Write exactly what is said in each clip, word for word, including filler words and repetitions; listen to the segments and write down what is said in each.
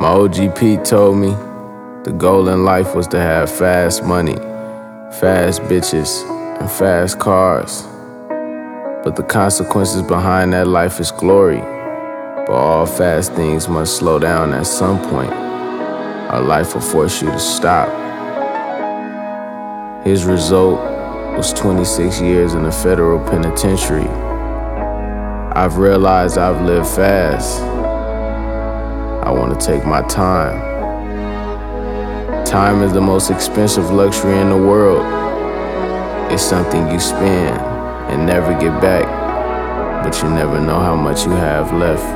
My O G Pete told me the goal in life was to have fast money, fast bitches, and fast cars. But the consequences behind that life is glory. But all fast things must slow down at some point. Our life will force you to stop. His result was twenty-six years in a federal penitentiary. I've realized I've lived fast. I want to take my time. Time is the most expensive luxury in the world. It's something you spend and never get back, but you never know how much you have left.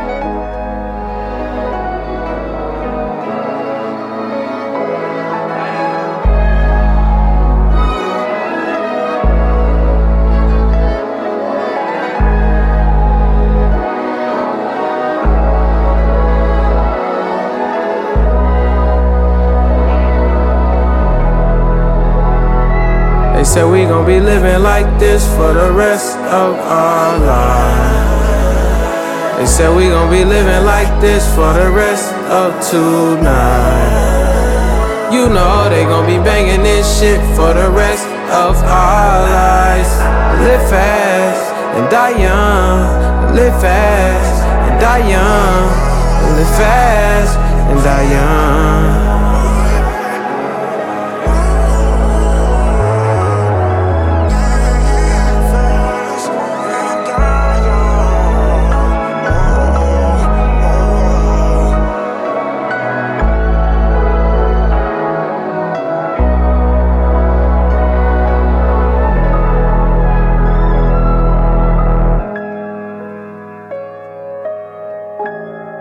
They said we gon' be living like this for the rest of our lives. They said we gon' be living like this for the rest of tonight. You know they gon' be banging this shit for the rest of our lives. Live fast and die young. Live fast and die young. Live fast and die young.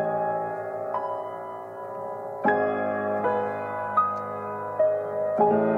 Thank you.